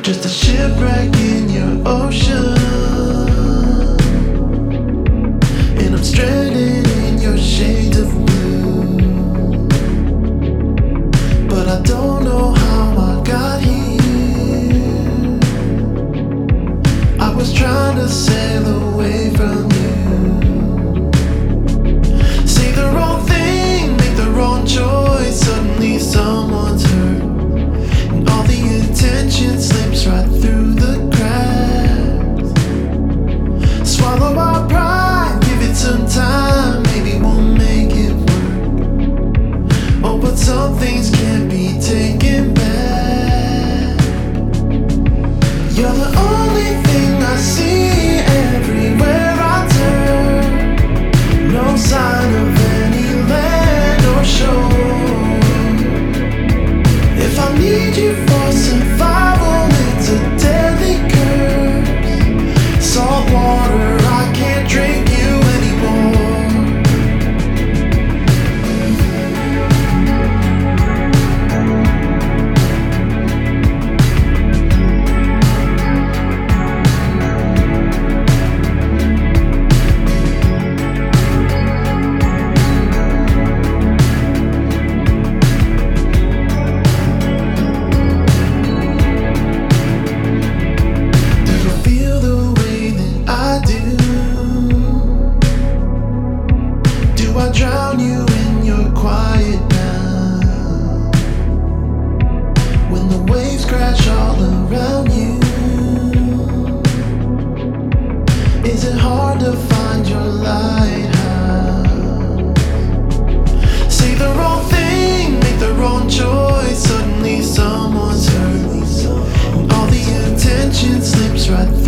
just a shipwreck in your ocean, and I'm stranded in your shades of blue. But I don't know how I got here. I was trying to sail away from you. Say the wrong thing, make the wrong choice. Suddenly someone's hurt, and all the intention slips right through the cracks. Swallow our pride, give it some time. Maybe we'll make it work. Oh, but some things can't be taken back. You're the only thing I see everywhere I turn. No sign of any land or shore. If I need you for survival, it's a deadly curse. Salt water, I can't drink you anymore. I drown you in your quiet now. When the waves crash all around you, is it hard to find your lighthouse? Say the wrong thing, make the wrong choice. Suddenly someone's hurt, and all the attention slips right